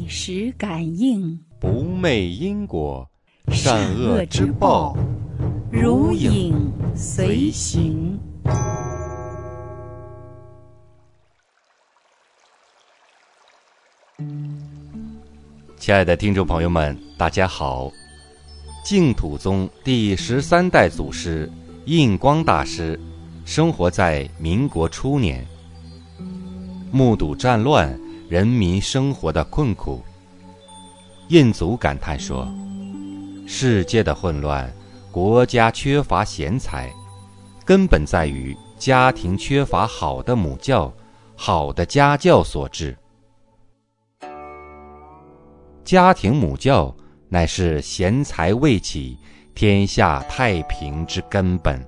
时感应， 不昧因果，善恶之报， 如影随形。 亲爱的听众朋友们，大家好。净土宗第13代祖师印光大师生活在民国初年，目睹战乱人民生活的困苦。印祖感叹说，世界的混乱，国家缺乏贤才，根本在于家庭缺乏好的母教、好的家教所致。家庭母教乃是贤才未起，天下太平之根本。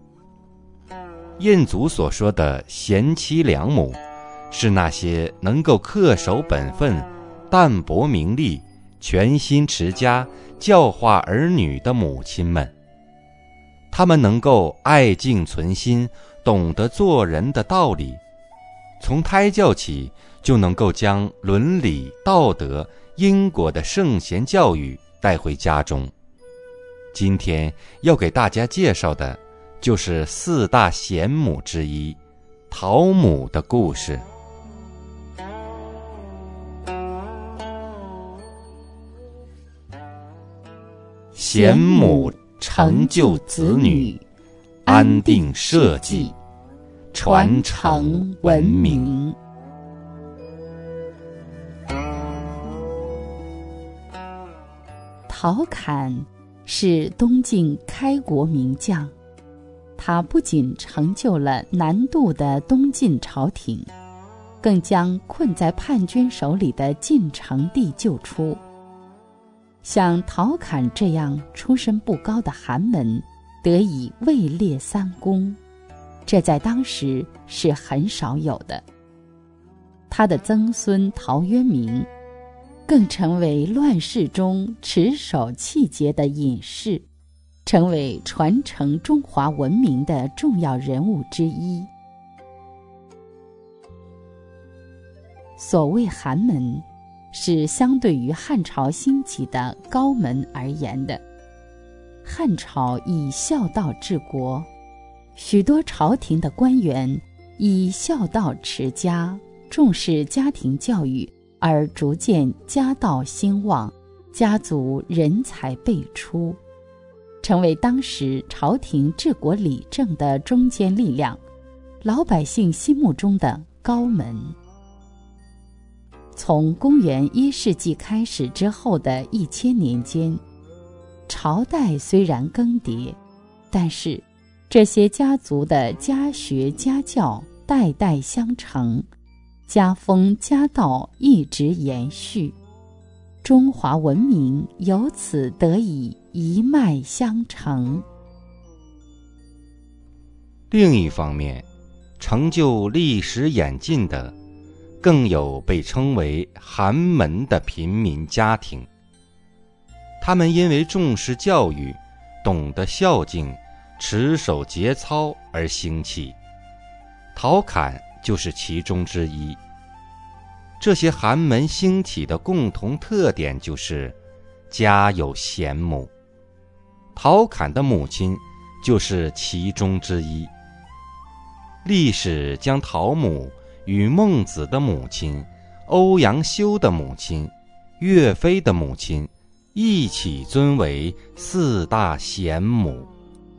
印祖所说的贤妻良母，是那些能够恪守本分、淡泊名利、全心持家、教化儿女的母亲们。她们能够爱敬存心，懂得做人的道理，从胎教起就能够将伦理、道德、因果的圣贤教育带回家中。今天要给大家介绍的就是4大贤母之一陶母的故事。贤母成就子女，安定社稷，传承文明。 陶侃是东晋开国名将，他不仅成就了南渡的东晋朝廷，更将困在叛军手里的晋成帝救出。像陶侃这样出身不高的寒门得以位列3公，这在当时是很少有的。他的曾孙陶渊明更成为乱世中持守气节的隐士，成为传承中华文明的重要人物之一。所谓寒门，是相对于汉朝兴起的高门而言的。汉朝以孝道治国，许多朝廷的官员以孝道持家，重视家庭教育，而逐渐家道兴旺，家族人才辈出，成为当时朝廷治国理政的中坚力量，老百姓心目中的高门。从公元1世纪开始之后的1000年间，朝代虽然更迭，但是这些家族的家学家教代代相承，家风家道一直延续，中华文明由此得以一脉相承。 另一方面，成就历史演进的更有被称为寒门的平民家庭。他们因为重视教育，懂得孝敬，持守节操而兴起，陶侃就是其中之一。这些寒门兴起的共同特点就是家有贤母，陶侃的母亲就是其中之一。历史将陶母与孟子的母亲、欧阳修的母亲、岳飞的母亲一起尊为4大贤母。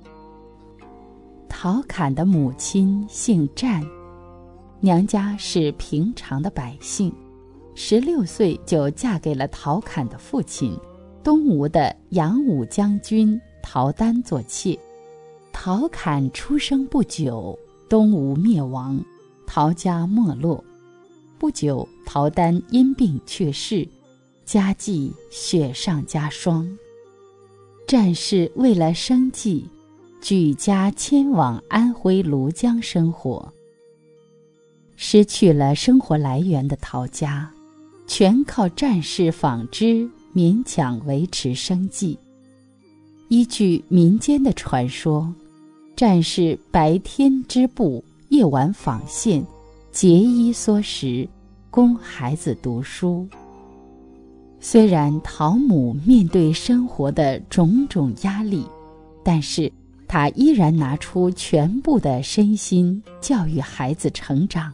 陶侃的母亲姓战，娘家是平常的百姓，16岁就嫁给了陶侃的父亲东吴的扬武将军陶丹做妾。陶侃出生不久，东吴灭亡，陶家没落。不久，陶丹因病去世，家计雪上加霜。战士为了生计，举家迁往安徽庐江生活。失去了生活来源的陶家，全靠战士纺织勉强维持生计。依据民间的传说，战士白天织布，夜晚纺线，节衣缩食，供孩子读书。 虽然陶母面对生活的种种压力，但是她依然拿出全部的身心教育孩子成长。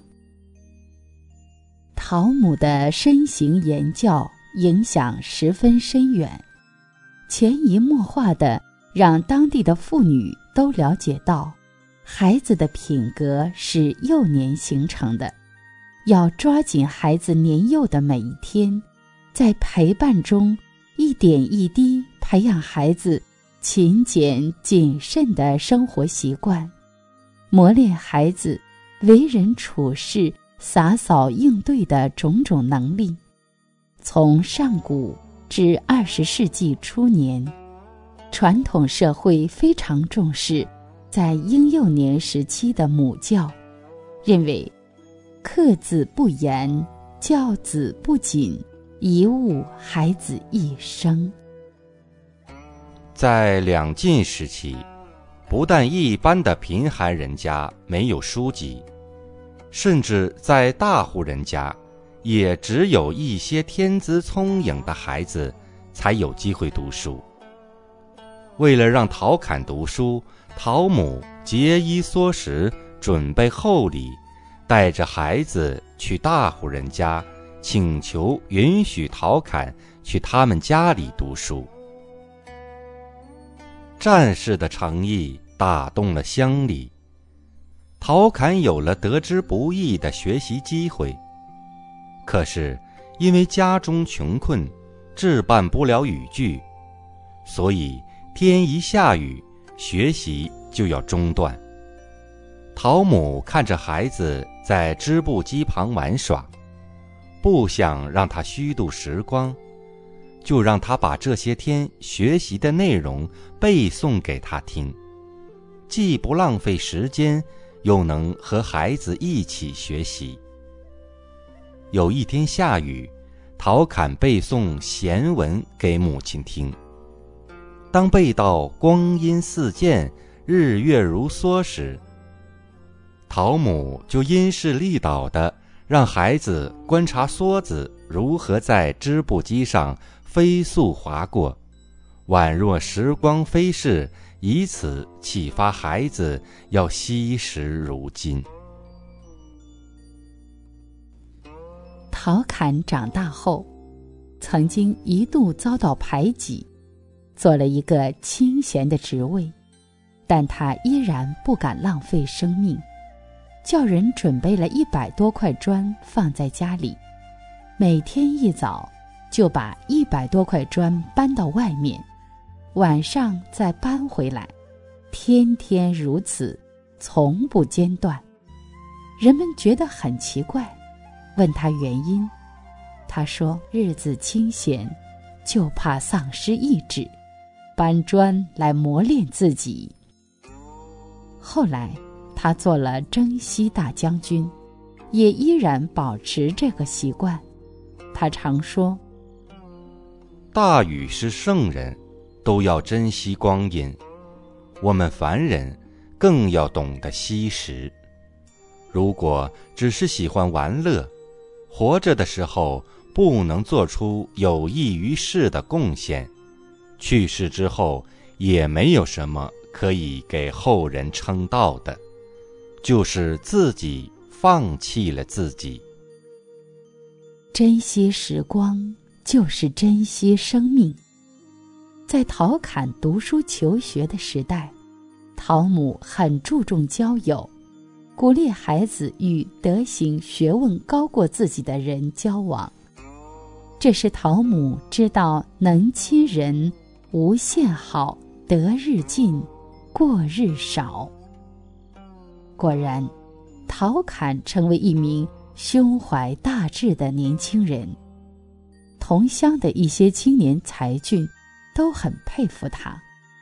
陶母的身行言教影响十分深远，潜移默化地让当地的妇女都了解到，孩子的品格是幼年形成的，要抓紧孩子年幼的每一天，在陪伴中一点一滴培养孩子勤俭谨慎的生活习惯，磨练孩子为人处事洒扫应对的种种能力。从上古至20世纪初年，传统社会非常重视在婴幼年时期的母教，认为克子不严，教子不谨，贻误孩子一生。 在两晋时期，不但一般的贫寒人家没有书籍，甚至在大户人家，也只有一些天资聪颖的孩子才有机会读书。为了让陶侃读书，陶母节衣缩食，准备厚礼，带着孩子去大户人家，请求允许陶侃去他们家里读书。战士的诚意打动了乡里，陶侃有了得之不易的学习机会。可是因为家中穷困，置办不了语句，所以天一下雨，学习就要中断。陶母看着孩子在织布机旁玩耍，不想让他虚度时光，就让他把这些天学习的内容背诵给他听，既不浪费时间，又能和孩子一起学习。有一天下雨，陶侃背诵闲文给母亲听。当背到光阴似箭，日月如梭时，陶母就因势利导地让孩子观察梭子如何在织布机上飞速划过，宛若时光飞逝，以此启发孩子要惜时如金。 陶侃长大后，曾经一度遭到排挤，做了一个清闲的职位，但他依然不敢浪费生命，叫人准备了100多块砖放在家里，每天一早就把100多块砖搬到外面，晚上再搬回来，天天如此，从不间断。人们觉得很奇怪，问他原因，他说日子清闲，就怕丧失意志，搬砖来磨练自己。后来他做了征西大将军，也依然保持这个习惯。他常说， 大禹是圣人，都要珍惜光阴，我们凡人更要懂得惜时。如果只是喜欢玩乐，活着的时候不能做出有益于世的贡献，去世之后也没有什么可以给后人称道的，就是自己放弃了自己。 珍惜时光就是珍惜生命。在陶侃读书求学的时代，陶母很注重交友，鼓励孩子与德行学问高过自己的人交往。这是陶母知道能亲人无限好，得日进，过日少。果然，陶侃成为一名胸怀大志的年轻人，同乡的一些青年才俊都很佩服他。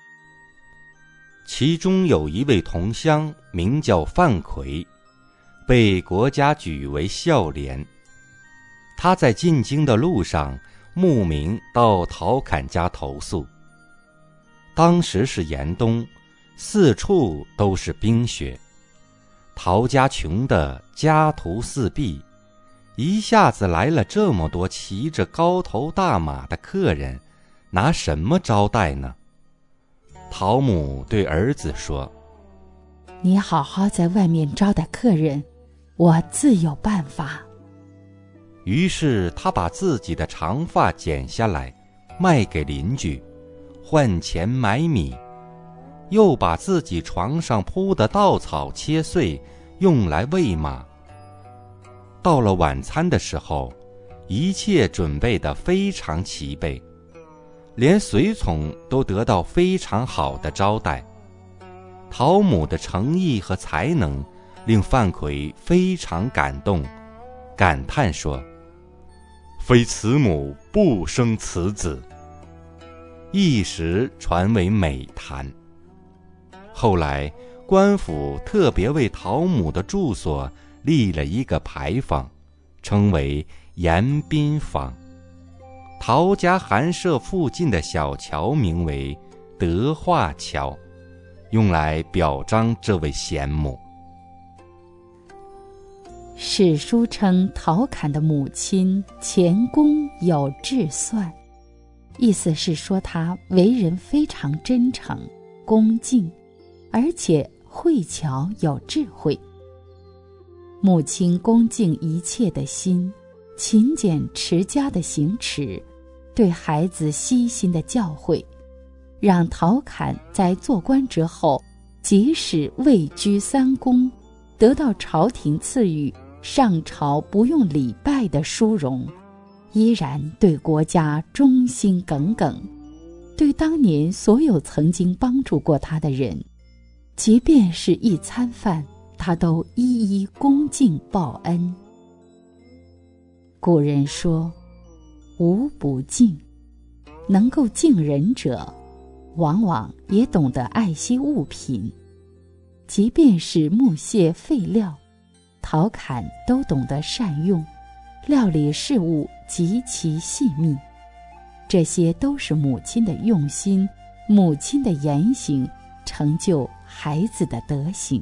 其中有一位同乡名叫范奎，被国家举为孝廉。他在进京的路上慕名到陶侃家投宿。当时是严冬，四处都是冰雪，陶家穷得家徒四壁， 一下子来了这么多骑着高头大马的客人，拿什么招待呢？陶母对儿子说： 你好好在外面招待客人，我自有办法。 于是他把自己的长发剪下来卖给邻居，换钱买米，又把自己床上铺的稻草切碎，用来喂马。到了晚餐的时候，一切准备得非常齐备，连随从都得到非常好的招待。陶母的诚意和才能令范奎非常感动，感叹说：非慈母不生此子，一时传为美谈。后来官府特别为陶母的住所立了一个牌坊，称为延宾坊。陶家寒舍附近的小桥名为德化桥，用来表彰这位贤母。 史书称陶侃的母亲钱公有智算，意思是说他为人非常真诚恭敬，而且慧巧有智慧。母亲恭敬一切的心，勤俭持家的行持，对孩子悉心的教诲，让陶侃在做官之后，即使位居三公，得到朝廷赐予上朝不用礼拜的殊荣，依然对国家忠心耿耿，对当年所有曾经帮助过他的人，即便是一餐饭，他都一一恭敬报恩。古人说，无不敬，能够敬人者，往往也懂得爱惜物品，即便是木屑废料，陶侃都懂得善用，料理事物极其细密。这些都是母亲的用心，母亲的言行，成就孩子的德行。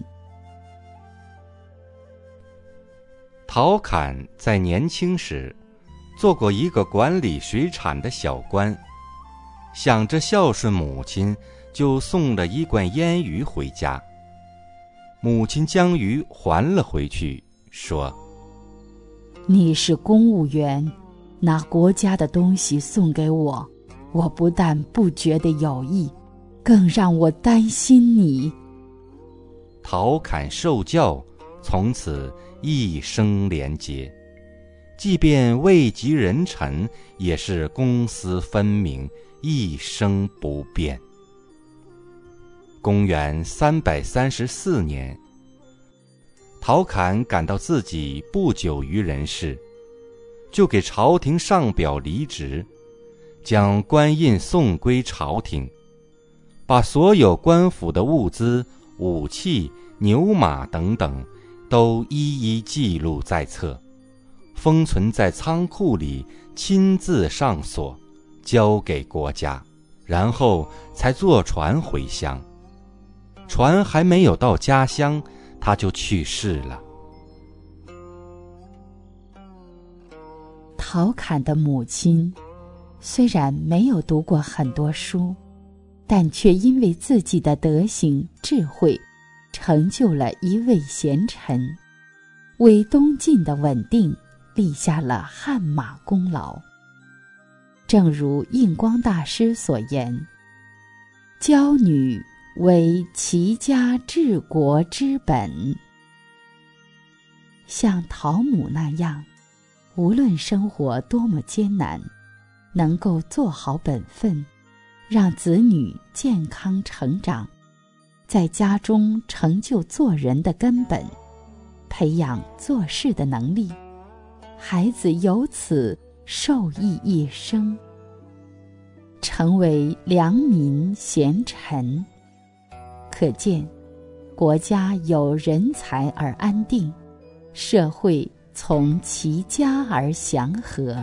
陶侃在年轻时做过一个管理水产的小官，想着孝顺母亲，就送了一罐腌鱼回家。母亲将鱼还了回去，说： 你是公务员，拿国家的东西送给我，我不但不觉得有意，更让我担心你。 陶侃受教，从此一生廉洁，即便位极人臣，也是公私分明，一生不变。公元334年，陶侃感到自己不久于人世，就给朝廷上表离职，将官印送归朝廷，把所有官府的物资、武器、牛马等等都一一记录在册，封存在仓库里，亲自上锁，交给国家，然后才坐船回乡。船还没有到家乡，他就去世了。 陶侃的母亲虽然没有读过很多书，但却因为自己的德行智慧，成就了一位贤臣，为东晋的稳定立下了汗马功劳。正如印光大师所言，教女为齐家治国之本。像陶母那样，无论生活多么艰难，能够做好本分，让子女健康成长，在家中成就做人的根本，培养做事的能力，孩子由此受益一生，成为良民贤臣。可见，国家有人才而安定，社会从齐家而祥和。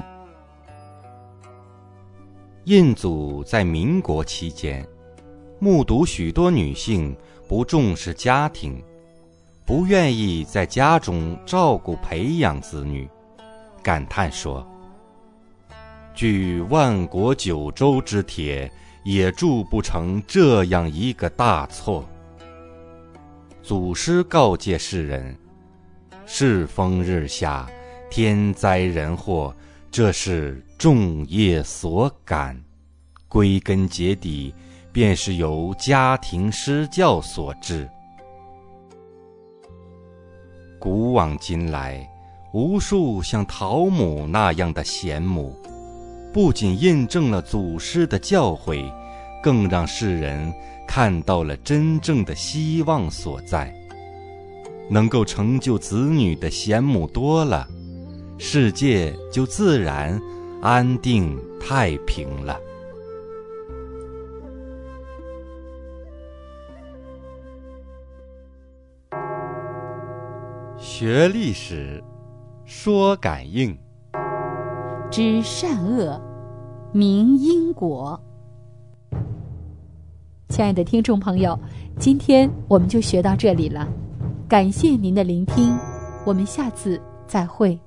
印祖在民国期间，目睹许多女性不重视家庭，不愿意在家中照顾培养子女， 感叹说：据万国九州之铁，也铸不成这样一个大错。祖师告诫世人，世风日下，天灾人祸，这是众业所感，归根结底便是由家庭施教所致。古往今来，无数像陶母那样的贤母，不仅印证了祖师的教诲，更让世人看到了真正的希望所在。能够成就子女的贤母多了，世界就自然安定太平了。学历史，说感应， 知善恶，明因果。亲爱的听众朋友，今天我们就学到这里了，感谢您的聆听，我们下次再会。